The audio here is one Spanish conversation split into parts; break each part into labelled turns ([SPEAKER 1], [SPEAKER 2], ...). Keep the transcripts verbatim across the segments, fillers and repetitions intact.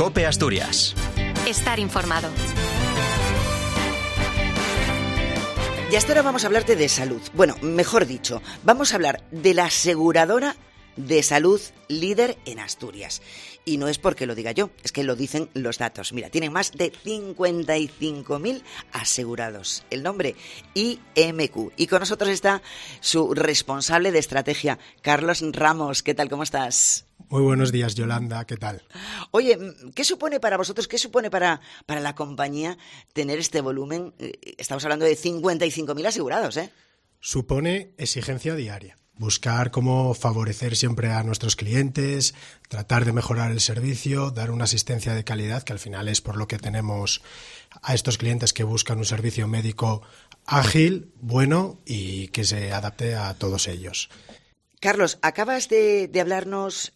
[SPEAKER 1] COPE Asturias.
[SPEAKER 2] Estar informado.
[SPEAKER 3] Y hasta ahora vamos a hablarte de salud. Bueno, mejor dicho, vamos a hablar de la aseguradora de salud líder en Asturias. Y no es porque lo diga yo, es que lo dicen los datos. Mira, tienen más de cincuenta y cinco mil asegurados. El nombre, I M Q. Y con nosotros está su responsable de estrategia, Carlos Ramos. ¿Qué tal? ¿Cómo estás?
[SPEAKER 4] Muy buenos días, Yolanda. ¿Qué tal?
[SPEAKER 3] Oye, ¿qué supone para vosotros, qué supone para, para la compañía tener este volumen? Estamos hablando de cincuenta y cinco mil asegurados, ¿eh?
[SPEAKER 4] Supone exigencia diaria. Buscar cómo favorecer siempre a nuestros clientes, tratar de mejorar el servicio, dar una asistencia de calidad, que al final es por lo que tenemos a estos clientes que buscan un servicio médico ágil, bueno y que se adapte a todos ellos.
[SPEAKER 3] Carlos, acabas de, de hablarnos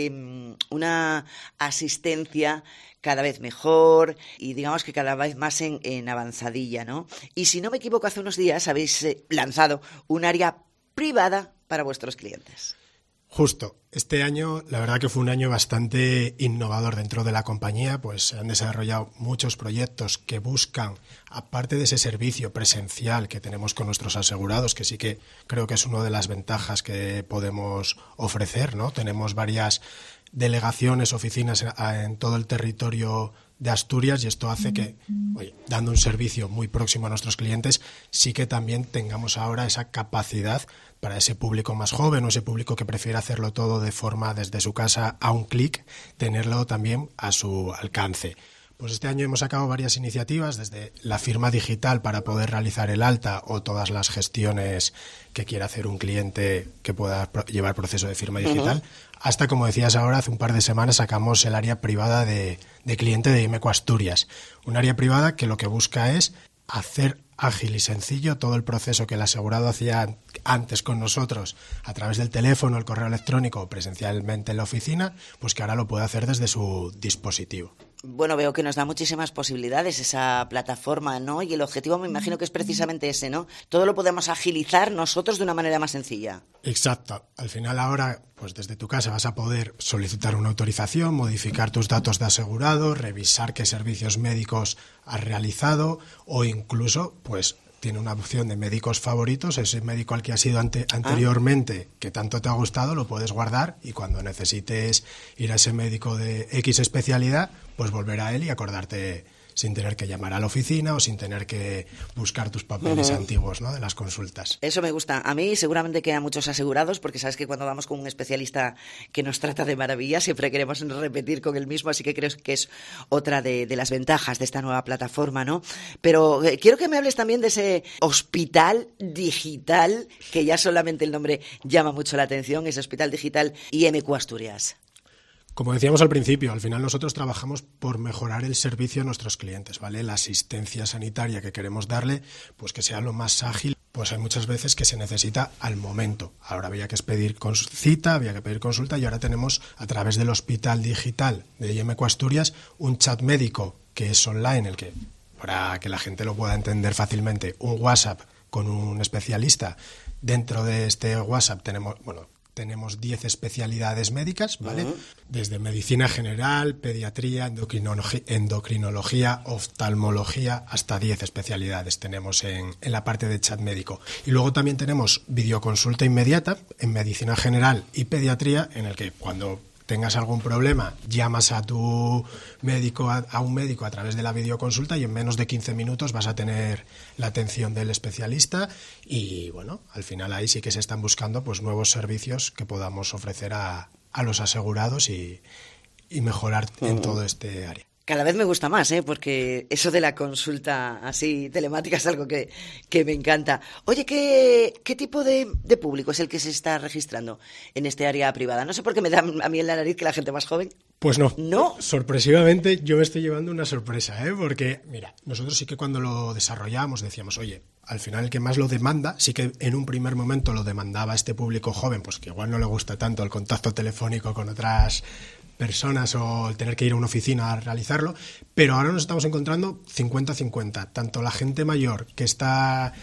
[SPEAKER 3] de una asistencia cada vez mejor y digamos que cada vez más en, en avanzadilla, ¿no? Y si no me equivoco, hace unos días habéis eh, lanzado un área privada para vuestros clientes.
[SPEAKER 4] Justo. Este año, la verdad que fue un año bastante innovador dentro de la compañía, pues se han desarrollado muchos proyectos que buscan, aparte de ese servicio presencial que tenemos con nuestros asegurados, que sí que creo que es una de las ventajas que podemos ofrecer, ¿no? Tenemos varias delegaciones, oficinas en, en todo el territorio de Asturias y esto hace que, oye, dando un servicio muy próximo a nuestros clientes, sí que también tengamos ahora esa capacidad para ese público más joven o ese público que prefiere hacerlo todo de forma desde su casa a un clic, tenerlo también a su alcance. Pues este año hemos sacado varias iniciativas, desde la firma digital para poder realizar el alta o todas las gestiones que quiera hacer un cliente que pueda llevar proceso de firma digital, uh-huh. hasta, como decías ahora, hace un par de semanas sacamos el área privada de, de cliente de I M E C O Asturias. Un área privada que lo que busca es hacer ágil y sencillo todo el proceso que el asegurado hacía antes con nosotros a través del teléfono, el correo electrónico o presencialmente en la oficina, pues que ahora lo puede hacer desde su dispositivo.
[SPEAKER 3] Bueno, veo que nos da muchísimas posibilidades esa plataforma, ¿no? Y el objetivo me imagino que es precisamente ese, ¿no? Todo lo podemos agilizar nosotros de una manera más sencilla.
[SPEAKER 4] Exacto. Al final ahora, pues desde tu casa vas a poder solicitar una autorización, modificar tus datos de asegurado, revisar qué servicios médicos has realizado o incluso, pues, tiene una opción de médicos favoritos, ese médico al que has ido ante, anteriormente, ah. que tanto te ha gustado, lo puedes guardar y cuando necesites ir a ese médico de X especialidad, pues volver a él y acordarte sin tener que llamar a la oficina o sin tener que buscar tus papeles uh-huh. antiguos, ¿no?, de las consultas.
[SPEAKER 3] Eso me gusta. A mí seguramente que a muchos asegurados, porque sabes que cuando vamos con un especialista que nos trata de maravilla, siempre queremos repetir con el mismo, así que creo que es otra de, de las ventajas de esta nueva plataforma, ¿no? Pero eh, quiero que me hables también de ese hospital digital, que ya solamente el nombre llama mucho la atención, ese hospital digital I M Q Asturias.
[SPEAKER 4] Como decíamos al principio, al final nosotros trabajamos por mejorar el servicio a nuestros clientes, ¿vale? La asistencia sanitaria que queremos darle, pues que sea lo más ágil. Pues hay muchas veces que se necesita al momento. Ahora había que pedir cita, había que pedir consulta y ahora tenemos a través del hospital digital de I M E C O Asturias un chat médico que es online, el que, para que la gente lo pueda entender fácilmente, un WhatsApp con un especialista. Dentro de este WhatsApp tenemos, bueno, tenemos diez especialidades médicas, ¿vale? Uh-huh. Desde medicina general, pediatría, endocrinología, endocrinología, oftalmología, hasta diez especialidades tenemos en, en la parte de chat médico. Y luego también tenemos videoconsulta inmediata en medicina general y pediatría, en el que cuando tengas algún problema, llamas a tu médico, a, a un médico a través de la videoconsulta y en menos de quince minutos vas a tener la atención del especialista y, bueno, al final ahí sí que se están buscando pues nuevos servicios que podamos ofrecer a, a los asegurados y, y mejorar uh-huh. en todo este área.
[SPEAKER 3] Cada vez me gusta más, ¿eh? Porque eso de la consulta así telemática es algo que, que me encanta. Oye, ¿qué, qué tipo de, de público es el que se está registrando en este área privada? No sé por qué me da a mí en la nariz que la gente más joven.
[SPEAKER 4] Pues no.
[SPEAKER 3] ¿No?
[SPEAKER 4] Sorpresivamente yo me estoy llevando una sorpresa, ¿eh? Porque, mira, nosotros sí que cuando lo desarrollamos decíamos, oye, al final el que más lo demanda, sí que en un primer momento lo demandaba este público joven, pues que igual no le gusta tanto el contacto telefónico con otras personas o el tener que ir a una oficina a realizarlo, pero ahora nos estamos encontrando cincuenta cincuenta, tanto la gente mayor que está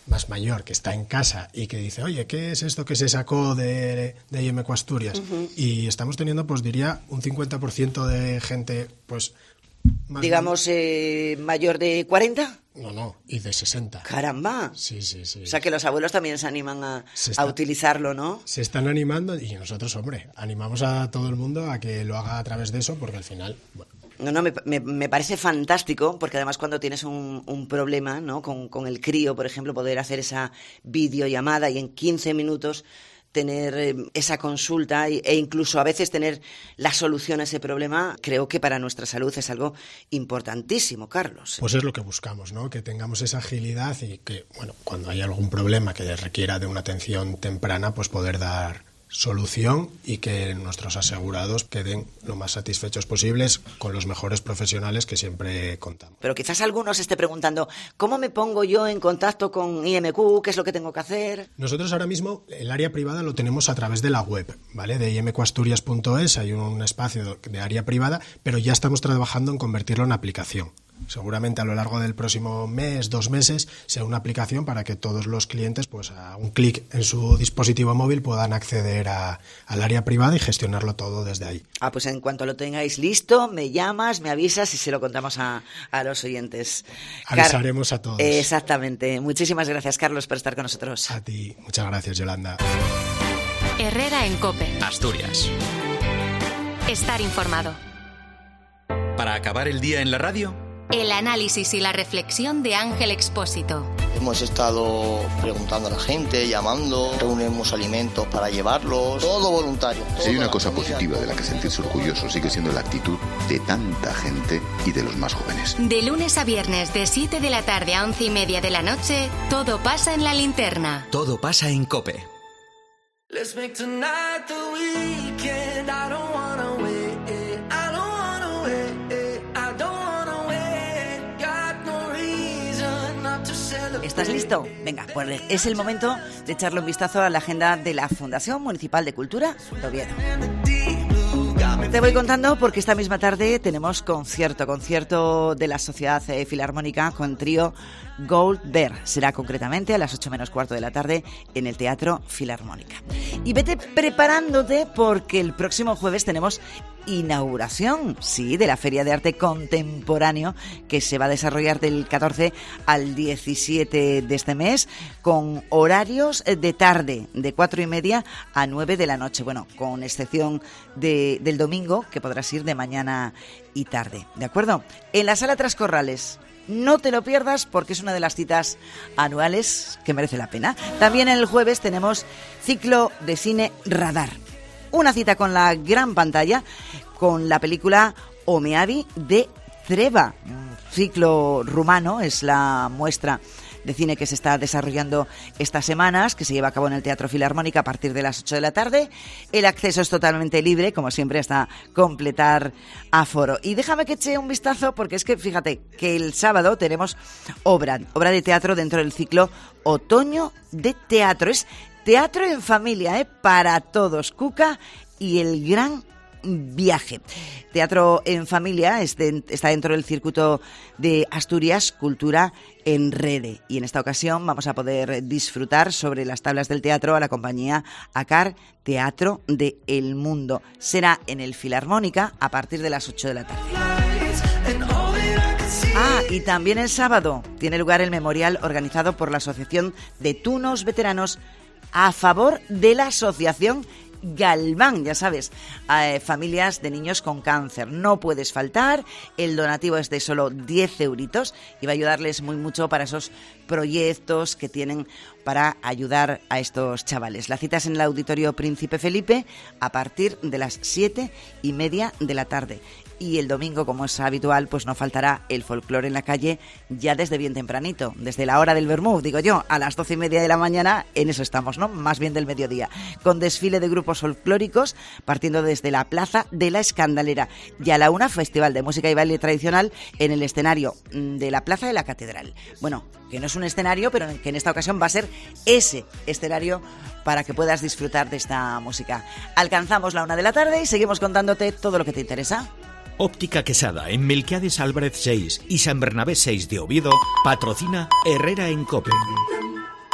[SPEAKER 4] más mayor que está en casa y que dice, oye, ¿qué es esto que se sacó de, de I M Q Asturias? Uh-huh. Y estamos teniendo, pues diría, un cincuenta por ciento de gente, pues... Más
[SPEAKER 3] Digamos, eh, mayor de cuarenta.
[SPEAKER 4] No, no, y de sesenta.
[SPEAKER 3] ¡Caramba!
[SPEAKER 4] Sí, sí, sí.
[SPEAKER 3] O sea que los abuelos también se animan a,
[SPEAKER 4] se está,
[SPEAKER 3] a utilizarlo, ¿no?
[SPEAKER 4] Se están animando y nosotros, hombre, animamos a todo el mundo a que lo haga a través de eso porque al final... Bueno.
[SPEAKER 3] No, no, me, me, me parece fantástico porque además cuando tienes un, un problema, ¿no? Con, con el crío, por ejemplo, poder hacer esa videollamada y en quince minutos... tener eh, esa consulta e incluso a veces tener la solución a ese problema, creo que para nuestra salud es algo importantísimo, Carlos.
[SPEAKER 4] Pues es lo que buscamos, ¿no? Que tengamos esa agilidad y que, bueno, cuando hay algún problema que requiera de una atención temprana, pues poder dar solución y que nuestros asegurados queden lo más satisfechos posibles con los mejores profesionales que siempre contamos.
[SPEAKER 3] Pero quizás algunos se esté preguntando, ¿cómo me pongo yo en contacto con I M Q? ¿Qué es lo que tengo que hacer?
[SPEAKER 4] Nosotros ahora mismo el área privada lo tenemos a través de la web, ¿vale? De i m q asturias punto es hay un espacio de área privada, pero ya estamos trabajando en convertirlo en aplicación. Seguramente a lo largo del próximo mes, dos meses, sea una aplicación para que todos los clientes, pues a un clic en su dispositivo móvil, puedan acceder a, al área privada y gestionarlo todo desde ahí.
[SPEAKER 3] Ah, pues en cuanto lo tengáis listo, me llamas, me avisas y se lo contamos a, a los oyentes.
[SPEAKER 4] Avisaremos Car- a todos.
[SPEAKER 3] Exactamente. Muchísimas gracias, Carlos, por estar con nosotros.
[SPEAKER 4] A ti. Muchas gracias, Yolanda.
[SPEAKER 1] Herrera en COPE.
[SPEAKER 2] Asturias.
[SPEAKER 1] Estar informado.
[SPEAKER 2] Para acabar el día en la radio,
[SPEAKER 1] el análisis y la reflexión de Ángel Expósito.
[SPEAKER 5] Hemos estado preguntando a la gente, llamando, reunimos alimentos para llevarlos, todo voluntario.
[SPEAKER 6] Si hay una cosa positiva de la que sentirse orgulloso sigue siendo la actitud de tanta gente y de los más jóvenes.
[SPEAKER 1] De lunes a viernes de siete de la tarde a once y media de la noche, todo pasa en La Linterna.
[SPEAKER 2] Todo pasa en COPE.
[SPEAKER 7] Let's make tonight the weekend. I don't wanna wait. I don't wanna wait. I don't wanna wait. Got no reason not to celebrate.
[SPEAKER 3] ¿Estás listo? Venga, pues es el momento de echarle un vistazo a la agenda de la Fundación Municipal de Cultura de Oviedo. Te voy contando porque esta misma tarde tenemos concierto, concierto de la Sociedad Filarmónica con trío Gold Bear. Será concretamente a las ocho menos cuarto de la tarde en el Teatro Filarmónica. Y vete preparándote porque el próximo jueves tenemos inauguración, sí, de la Feria de Arte Contemporáneo que se va a desarrollar del catorce al diecisiete de este mes con horarios de tarde de cuatro y media a nueve de la noche, bueno, con excepción de, del domingo que podrás ir de mañana y tarde, ¿de acuerdo? En la Sala Trascorrales. No te lo pierdas porque es una de las citas anuales que merece la pena. También el jueves tenemos ciclo de cine Radar. Una cita con la gran pantalla con la película Omeavi de Treva. Un ciclo rumano es la muestra de cine que se está desarrollando estas semanas, que se lleva a cabo en el Teatro Filarmónica a partir de las ocho de la tarde. El acceso es totalmente libre, como siempre, hasta completar aforo. Y déjame que eche un vistazo, porque es que, fíjate, que el sábado tenemos obra, obra de teatro dentro del ciclo Otoño de Teatro. Es teatro en familia, ¿eh? Para todos. Cuca y el gran viaje. Teatro en familia es de, está dentro del circuito de Asturias Cultura en Rede y en esta ocasión vamos a poder disfrutar sobre las tablas del teatro a la compañía ACAR Teatro de El Mundo. Será en el Filarmónica a partir de las ocho de la tarde. Ah, y también el sábado tiene lugar el memorial organizado por la Asociación de Tunos Veteranos a favor de la Asociación Galván, ya sabes, eh, familias de niños con cáncer. No puedes faltar, el donativo es de solo diez euritos y va a ayudarles muy mucho para esos proyectos que tienen para ayudar a estos chavales. La cita es en el Auditorio Príncipe Felipe a partir de las siete y media de la tarde. Y el domingo, como es habitual, pues no faltará el folclore en la calle ya desde bien tempranito, desde la hora del vermú, digo yo, a las doce y media de la mañana, en eso estamos, ¿no? Más bien del mediodía, con desfile de grupos folclóricos, partiendo desde la Plaza de la Escandalera. Y a la una, festival de música y baile tradicional en el escenario de la Plaza de la Catedral. Bueno, que no es un escenario, pero que en esta ocasión va a ser ese escenario para que puedas disfrutar de esta música. Alcanzamos la una de la tarde y seguimos contándote todo lo que te interesa.
[SPEAKER 8] Óptica Quesada, en Melquiades Álvarez seis y San Bernabé seis de Oviedo, patrocina Herrera en COPE.